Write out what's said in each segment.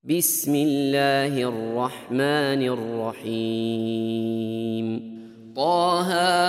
بسم الله الرحمن الرحيم طه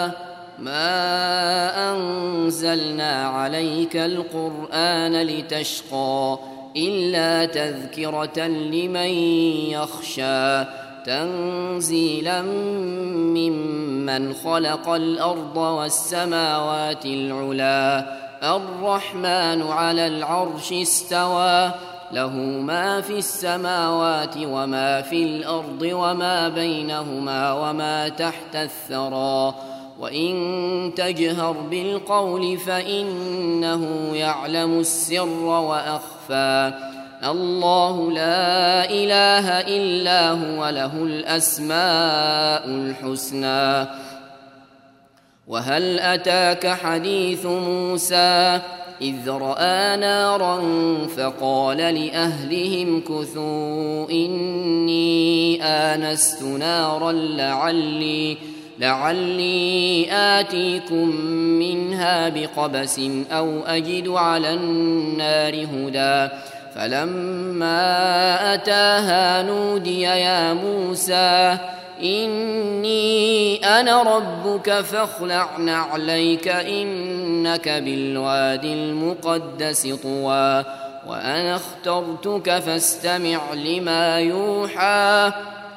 ما أنزلنا عليك القرآن لتشقى إلا تذكرة لمن يخشى تنزيلا ممن خلق الأرض والسماوات العلا الرحمن على العرش استوى له ما في السماوات وما في الأرض وما بينهما وما تحت الثرى وإن تجهر بالقول فإنه يعلم السر وأخفى الله لا إله إلا هو له الأسماء الحسنى وهل أتاك حديث موسى إذ رأى نارا فقال لأهلهم كثوا إني آنست نارا لعلي آتيكم منها بقبس أو أجد على النار هدى فلما أتاها نودي يا موسى إني أنا ربك فاخلع نعليك إنك بالوادي المقدس طوى وأنا اخترتك فاستمع لما يوحى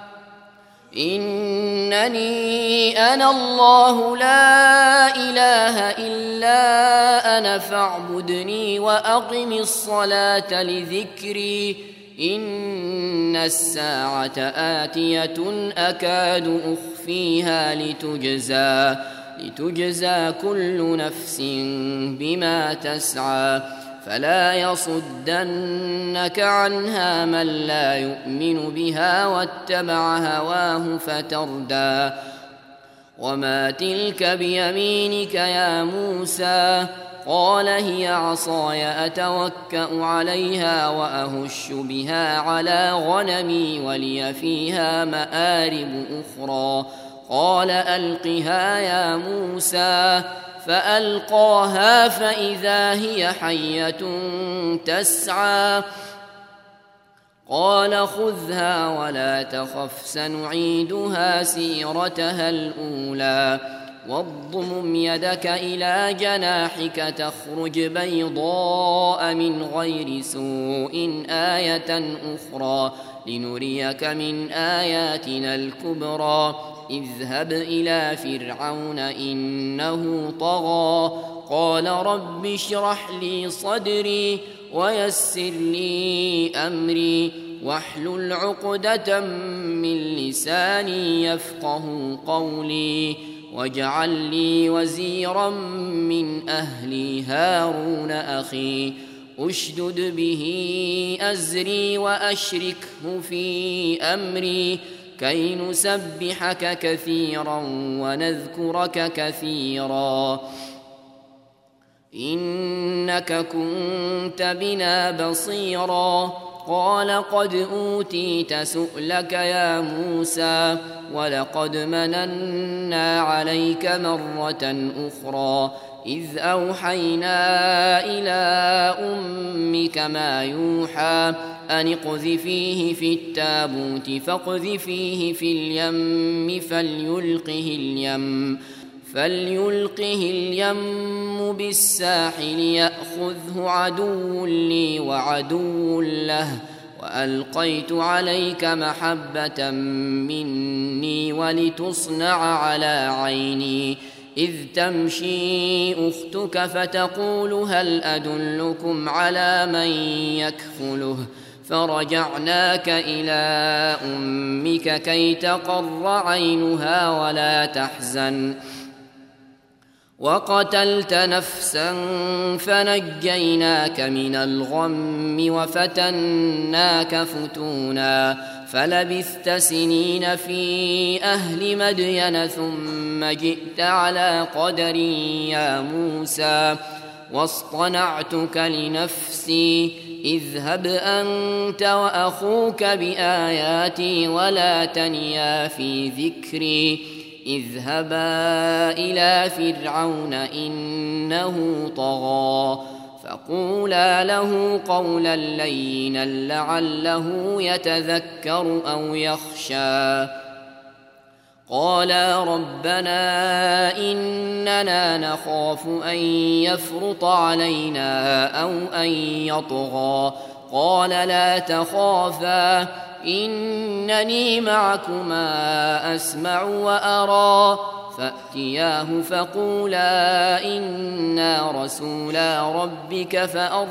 إنني أنا الله لا إله إلا أنا فاعبدني وأقم الصلاة لذكري إن الساعة آتية أكاد أخفيها لتجزى كل نفس بما تسعى فلا يصدنك عنها من لا يؤمن بها واتبع هواه فتردى وما تلك بيمينك يا موسى قال هي عصاي أتوكأ عليها وأهش بها على غنمي ولي فيها مآرب أخرى قال ألقها يا موسى فألقاها فإذا هي حية تسعى قال خذها ولا تخف سنعيدها سيرتها الأولى واضمم يدك إلى جناحك تخرج بيضاء من غير سوء آية أخرى لنريك من آياتنا الكبرى اذهب إلى فرعون إنه طغى قال رب اشرح لي صدري ويسر لي أمري واحلل عقدة من لساني يفقه قولي واجعل لي وزيرا من أهلي هارون أخي أشدد به أزري وأشركه في أمري كي نسبحك كثيرا ونذكرك كثيرا إنك كنت بنا بصيرا قال قد أوتيت سؤلك يا موسى ولقد مننا عليك مرة أخرى إذ أوحينا إلى أمك ما يوحى أن اقذفيه في التابوت فاقذفيه في اليم فليلقه اليم بالساحل يأخذه عدو لي وعدو له وألقيت عليك محبة مني ولتصنع على عيني إذ تمشي أختك فتقول هل أدلكم على من يكفله فرجعناك إلى أمك كي تقر عينها ولا تحزن وقتلت نفسا فنجيناك من الغم وفتناك فتونا فلبثت سنين في أهل مدين ثم جئت على قدر يا موسى واصطنعتك لنفسي اذهب أنت وأخوك بآياتي ولا تنيا في ذكري اذهبا إلى فرعون إنه طغى فقولا له قولا لينا لعله يتذكر أو يخشى. قالا ربنا إننا نخاف أن يفرط علينا أو أن يطغى. قال لا تخافا إنني معكما أسمع وأرى. فأتياه فقولا إنا رسولا ربك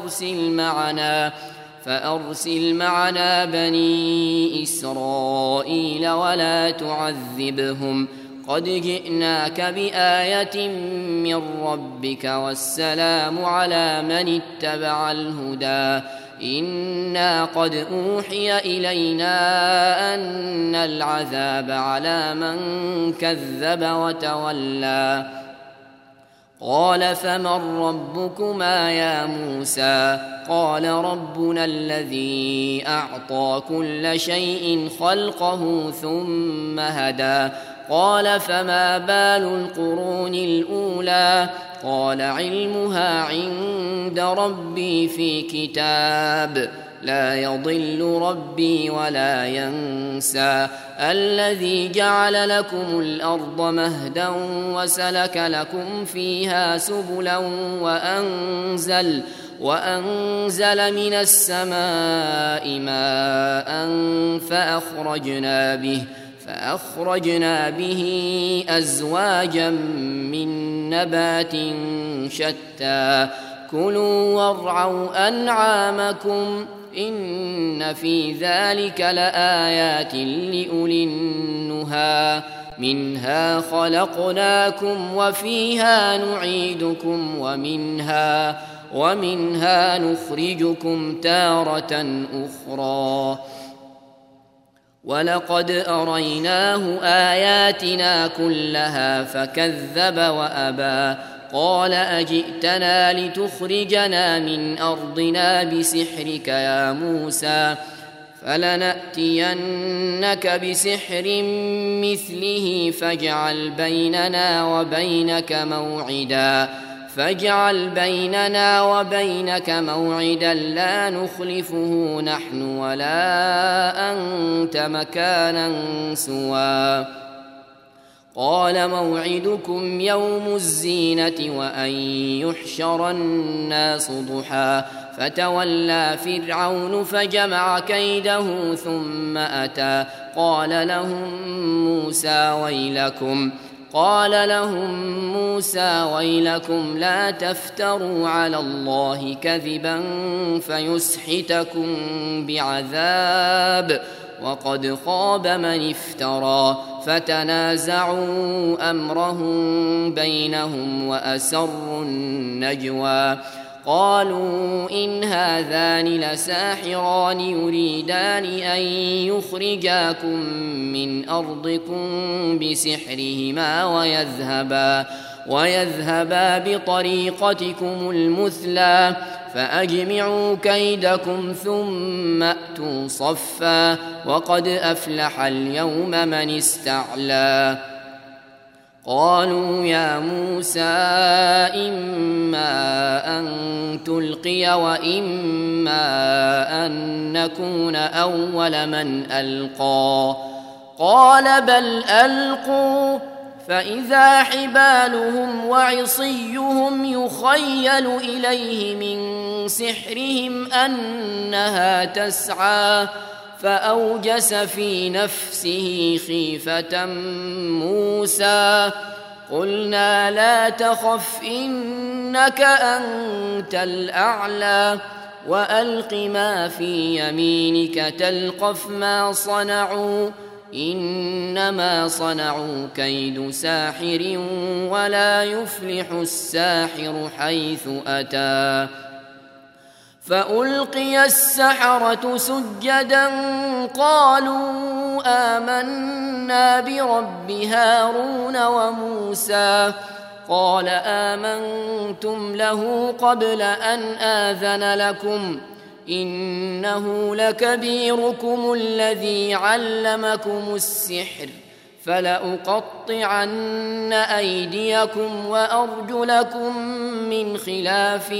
فأرسل معنا بني إسرائيل ولا تعذبهم قد جئناك بآية من ربك والسلام على من اتبع الهدى. إنا قد أوحي إلينا أن العذاب على من كذب وتولى. قال فمن ربكما يا موسى؟ قال ربنا الذي أعطى كل شيء خلقه ثم هدى. قال فما بال القرون الأولى؟ قال علمها عند ربي في كتاب لا يضل ربي ولا ينسى. الذي جعل لكم الأرض مهدا وسلك لكم فيها سبلا وأنزل من السماء ماء فأخرجنا به أزواجا من نبات شتى. كلوا وارعوا أنعامكم إن في ذلك لآيات لأولي النهى. منها خلقناكم وفيها نعيدكم ومنها نخرجكم تارة أخرى. ولقد أريناه آياتنا كلها فكذب وأبى. قال أجئتنا لتخرجنا من أرضنا بسحرك يا موسى؟ فلنأتينك بسحر مثله فاجعل بيننا وبينك موعدا لا نخلفه نحن ولا أنت مكانا سوى. قال موعدكم يوم الزينة وأن يحشر الناس ضحى. فتولى فرعون فجمع كيده ثم أتى. قال لهم موسى ويلكم لا تفتروا على الله كذبا فيسحتكم بعذاب وقد خاب من افترى. فتنازعوا أمرهم بينهم وأسروا النجوى. قالوا إن هذان لساحران يريدان أن يخرجاكم من أرضكم بسحرهما ويذهبا بطريقتكم المثلى. فأجمعوا كيدكم ثم أتوا صفا وقد أفلح اليوم من استعلى. قالوا يا موسى إما أن تلقي وإما أن نكون أول من ألقى. قال بل ألقوا. فإذا حبالهم وعصيهم يخيل إليه من سحرهم أنها تسعى. فأوجس في نفسه خيفة موسى. قلنا لا تخف إنك أنت الأعلى وألق ما في يمينك تلقف ما صنعوا إنما صنعوا كيد ساحر ولا يفلح الساحر حيث أتى. فألقي السحرة سجدا قالوا آمنا برب هارون وموسى. قال آمنتم له قبل أن آذن لكم إنه لكبيركم الذي علمكم السحر فلأقطعن أيديكم وأرجلكم من خلاف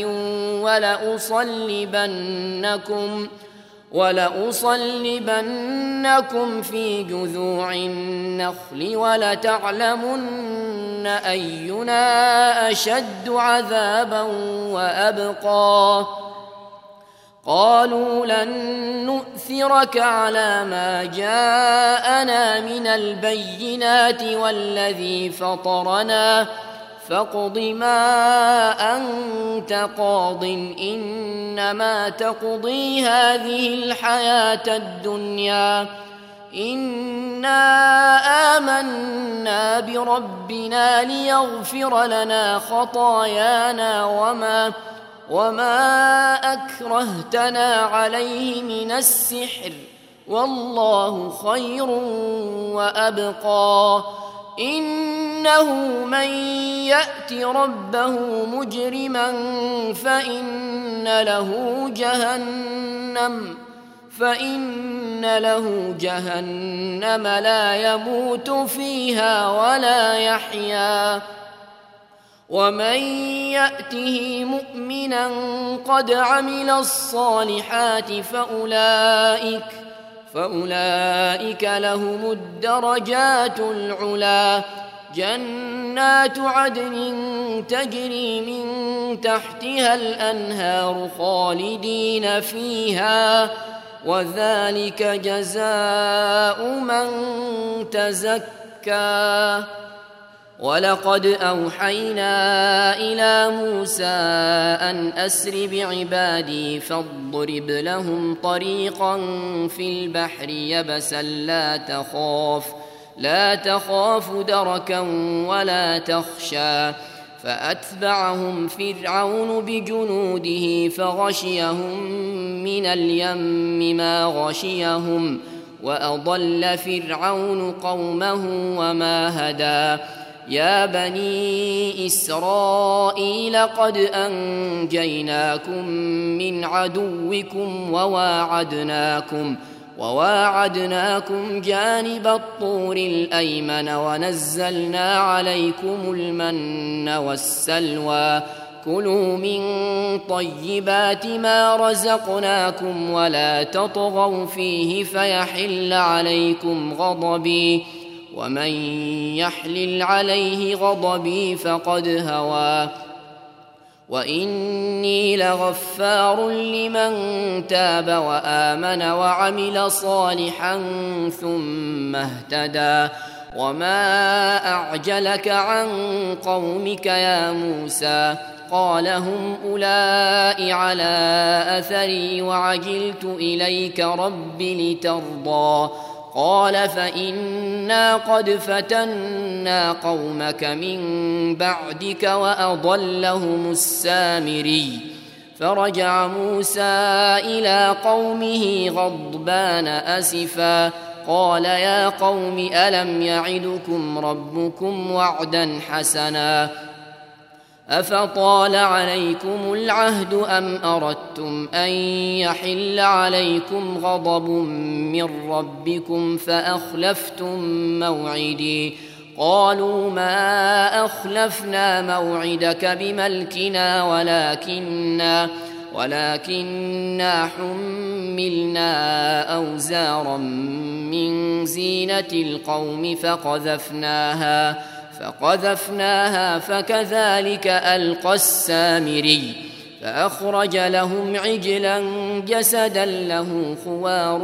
ولأصلبنكم في جذوع النخل ولتعلمن أينا أشد عذابا وأبقى قالوا لن نؤثرك على ما جاءنا من البينات والذي فطرنا فاقض ما أنت قاض إنما تقضي هذه الحياة الدنيا إنا آمنا بربنا ليغفر لنا خطايانا وما أكرهتنا عليه من السحر والله خير وأبقى إنه من يأت ربه مجرما فإن له جهنم لا يموت فيها ولا يحيا ومن يأته مؤمنا قد عمل الصالحات فأولئك لهم الدرجات العلا جنات عدن تجري من تحتها الأنهار خالدين فيها وذلك جزاء من تزكى ولقد أوحينا إلى موسى أن أسر بعبادي فاضرب لهم طريقا في البحر يبسا لا تخاف دركا ولا تخشى فأتبعهم فرعون بجنوده فغشيهم من اليم ما غشيهم وأضل فرعون قومه وما هدى يا بني إسرائيل قد أنجيناكم من عدوكم وواعدناكم جانب الطور الأيمن ونزلنا عليكم المن والسلوى كلوا من طيبات ما رزقناكم ولا تطغوا فيه فيحل عليكم غضبي ومن يحلل عليه غضبي فقد هوى وإني لغفار لمن تاب وآمن وعمل صالحا ثم اهتدى وما أعجلك عن قومك يا موسى قال هم أولئك على أثري وعجلت إليك رب لترضى قال فإنا قد فتنا قومك من بعدك وأضلهم السامري فرجع موسى إلى قومه غضبان أسفا قال يا قوم ألم يعدكم ربكم وعدا حسنا أفطال عليكم العهد أم أردتم أن يحل عليكم غضب من ربكم فأخلفتم موعدي قالوا ما أخلفنا موعدك بملكنا ولكننا حملنا أوزارا من زينة القوم فقذفناها فكذلك ألقى السامري فأخرج لهم عجلا جسدا له خوار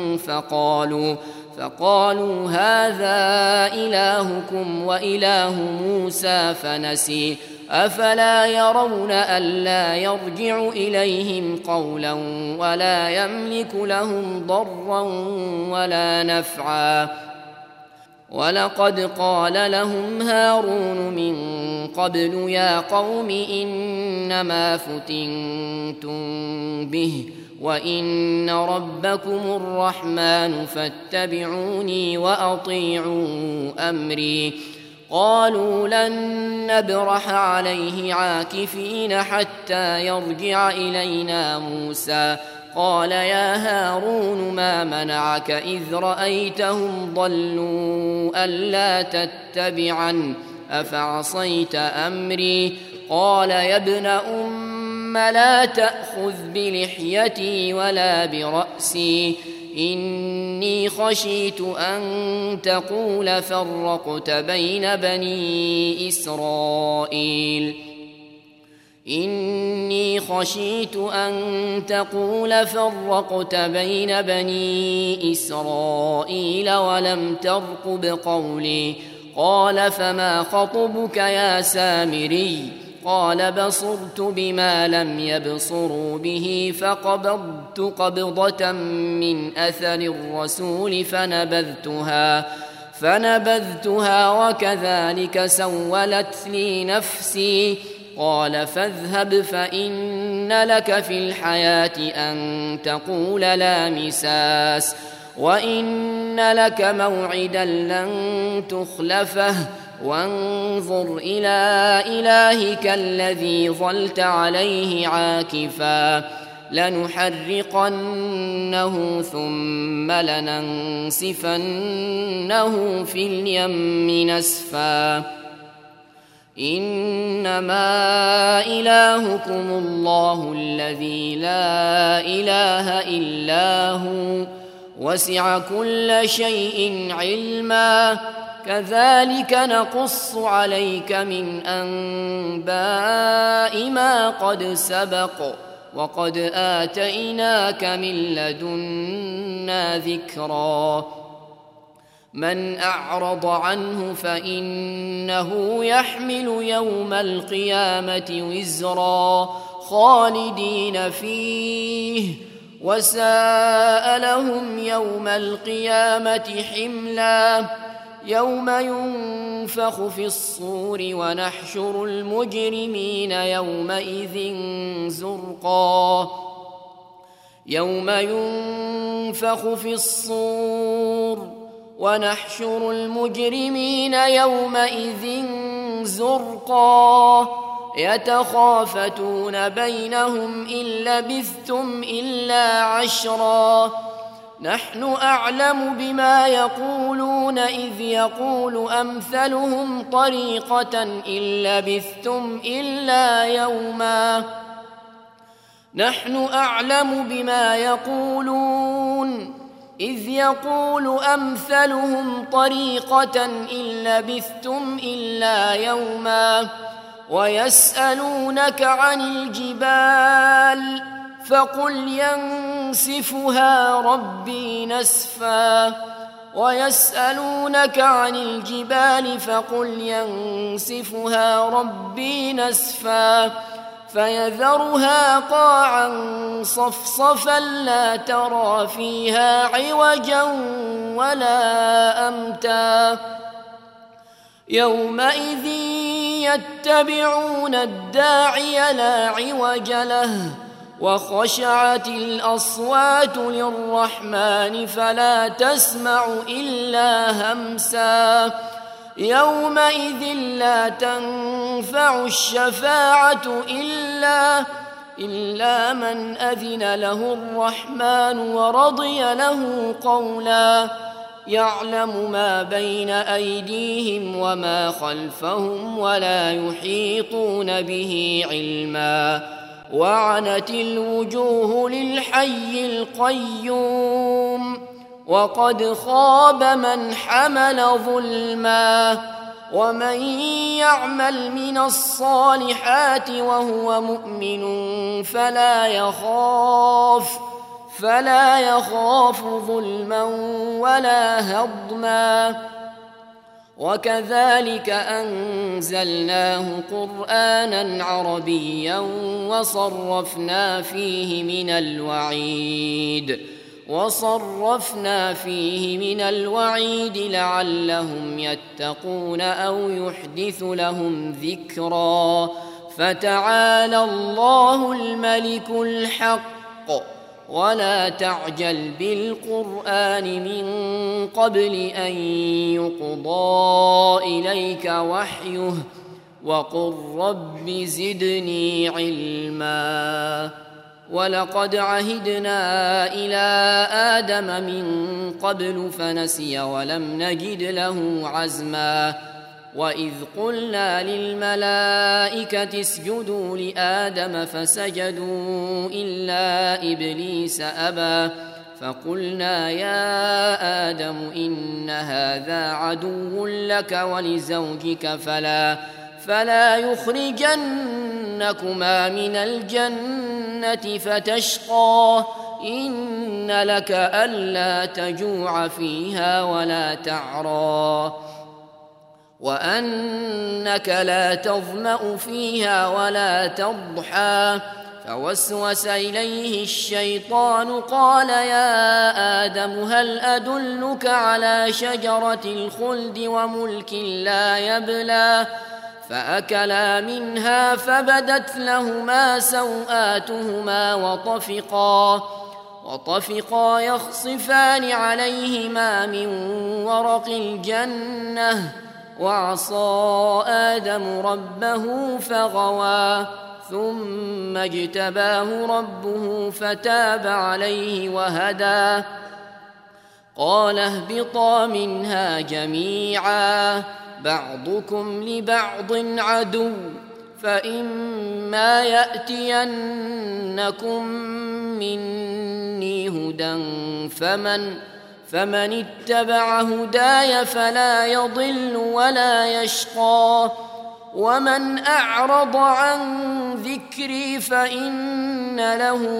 فقالوا هذا إلهكم وإله موسى فنسي أفلا يرون ألا يرجع إليهم قولا ولا يملك لهم ضرا ولا نفعا ولقد قال لهم هارون من قبل يا قوم إنما فتنتم به وإن ربكم الرحمن فاتبعوني وأطيعوا أمري قالوا لن نبرح عليه عاكفين حتى يرجع إلينا موسى قال يا هارون ما منعك إذ رأيتهم ضلوا ألا تتبعن أفعصيت أمري قال يا ابن أم لا تأخذ بلحيتي ولا برأسي إني خشيت أن تقول فرقت بين بني إسرائيل إني خشيت أن تقول فرقت بين بني إسرائيل ولم ترقب قولي قال فما خطبك يا سامري قال بصرت بما لم يبصروا به فقبضت قبضة من أثر الرسول فنبذتها وكذلك سولت لي نفسي قال فاذهب فإن لك في الحياة أن تقول لا مساس وإن لك موعدا لن تخلفه وانظر إلى إلهك الذي ظلت عليه عاكفا لنحرقنه ثم لننسفنه في اليم نسفا إنما إلهكم الله الذي لا إله إلا هو وسع كل شيء علما كذلك نقص عليك من أنباء ما قد سبق وقد آتيناك من لدنا ذكرا من أعرض عنه فإنه يحمل يوم القيامة وزرا خالدين فيه وساء لهم يوم القيامة حملا يوم ينفخ في الصور ونحشر المجرمين يومئذ زرقا يوم ينفخ في الصور ونحشر المجرمين يومئذ زرقا يتخافتون بينهم إن لبثتم إلا عشرا نحن أعلم بما يقولون إذ يقول أمثلهم طريقة إن لبثتم إلا يوما نحن أعلم بما يقولون إذ يقول أمثلهم طريقة إن لبثتم إلا يوما ويسألونك عن الجبال فقل ينسفها ربي نسفا ويسألونك عن الجبال فقل ينسفها ربي نسفا فيذرها قاعا صفصفا لا ترى فيها عوجا ولا أمتا يومئذ يتبعون الداعي لا عوج له وخشعت الأصوات للرحمن فلا تسمع إلا همسا يومئذ لا تنفع الشفاعة إلا من أذن له الرحمن ورضي له قولا يعلم ما بين أيديهم وما خلفهم ولا يحيطون به علما وعنت الوجوه للحي القيوم وقد خاب من حمل ظلما ومن يعمل من الصالحات وهو مؤمن فلا يخاف ظلما ولا هضما وكذلك أنزلناه قرآنا عربيا وصرفنا فيه من الوعيد لعلهم يتقون أو يحدث لهم ذكرا فتعالى الله الملك الحق ولا تعجل بالقرآن من قبل أن يقضى إليك وحيه وقل رب زدني علما ولقد عهدنا إلى آدم من قبل فنسي ولم نجد له عزما وإذ قلنا للملائكة اسجدوا لآدم فسجدوا إلا إبليس أبى فقلنا يا آدم إن هذا عدو لك ولزوجك فلا يخرجنكما من الجنة فتشقى إن لك ألا تجوع فيها ولا تعرى وأنك لا تظمأ فيها ولا تضحى فوسوس إليه الشيطان قال يا آدم هل أدلك على شجرة الخلد وملك لا يبلى فأكلا منها فبدت لهما سوآتهما وطفقا يخصفان عليهما من ورق الجنة وعصى آدم ربه فغوى ثم اجتباه ربه فتاب عليه وهدى قال اهبطا منها جميعا بعضكم لبعض عدو فإما يأتينكم مني هدى فمن اتبع هداي فلا يضل ولا يشقى ومن أعرض عن ذكري فإن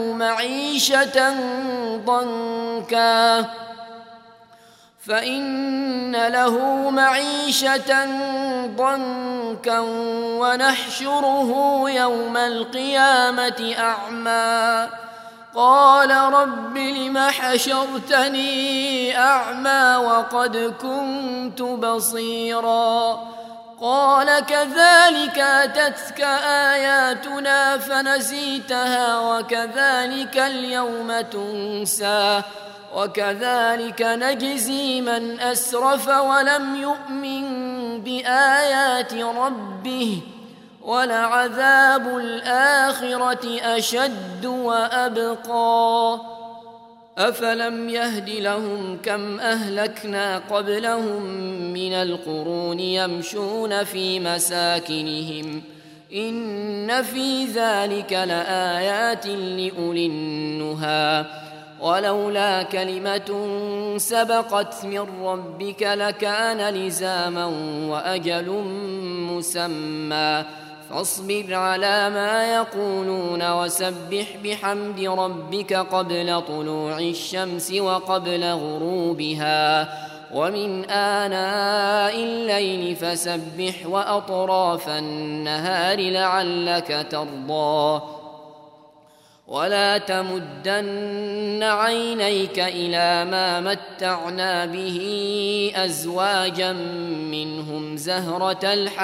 له معيشة ضنكا ونحشره يوم القيامة أعمى قال رب لم حشرتني أعمى وقد كنت بصيرا قال كذلك أتتك آياتنا فنسيتها وكذلك اليوم تنسى وكذلك نجزي من أسرف ولم يؤمن بآيات ربه ولعذاب الآخرة أشد وأبقى أفلم يهد لهم كم أهلكنا قبلهم من القرون يمشون في مساكنهم إن في ذلك لآيات لأولي النهى ولولا كلمة سبقت من ربك لكان لزاما وأجل مسمى فاصبر على ما يقولون وسبح بحمد ربك قبل طلوع الشمس وقبل غروبها ومن آناء الليل فسبح وأطراف النهار لعلك ترضى ولا تمدن عينيك إلى ما متعنا به أزواجا منهم زهرة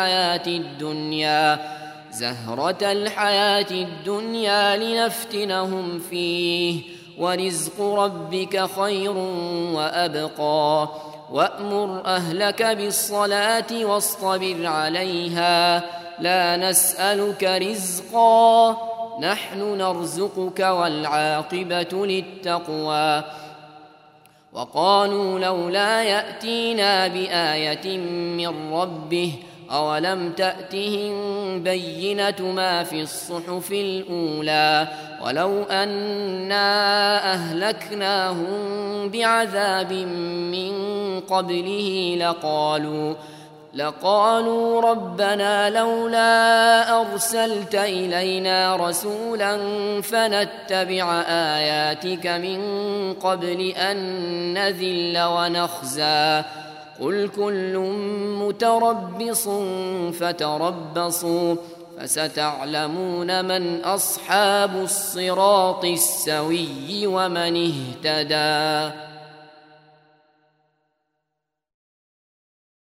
الحياة الدنيا لنفتنهم فيه ورزق ربك خير وأبقى وأمر أهلك بالصلاة واصطبر عليها لا نسألك رزقا نحن نرزقك والعاقبة للتقوى وقالوا لولا يأتينا بآية من ربه أولم تأتهم بينة ما في الصحف الأولى ولو أنا أهلكناهم بعذاب من قبله لقالوا ربنا لولا أرسلت إلينا رسولا فنتبع آياتك من قبل أن نذل ونخزى قل كل متربص فتربصوا فستعلمون من أصحاب الصراط السوي ومن اهتدى